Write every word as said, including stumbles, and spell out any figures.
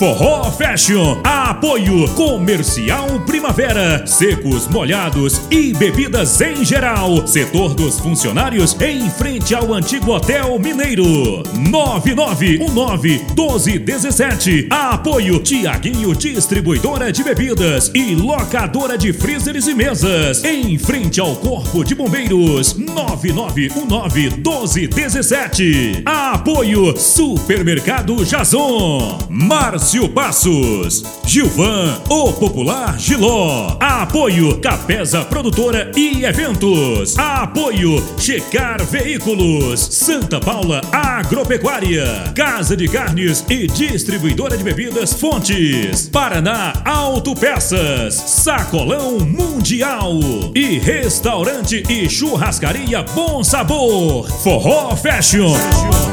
Forró Fashion, apoio Comercial Primavera, secos, molhados e bebidas em geral. Setor dos funcionários em frente ao antigo Hotel Mineiro. nove nove um nove um dois um sete. Apoio Tiaguinho, distribuidora de bebidas e locadora de freezers e mesas. Em frente ao Corpo de Bombeiros. nove nove um nove um dois um sete. Apoio Supermercado Jason. Márcio Passos. Gilvan, o Popular Giló. Apoio Capesa Produtora e Eventos. Apoio Checar Veículos. Santa Paula Agropecuária. Casa de Carnes e distribuidora de bebidas Fontes. Paraná Autopeças. Sacolão Mundial. E Restaurante e Churrascaria Bom Sabor. Forró Fashion.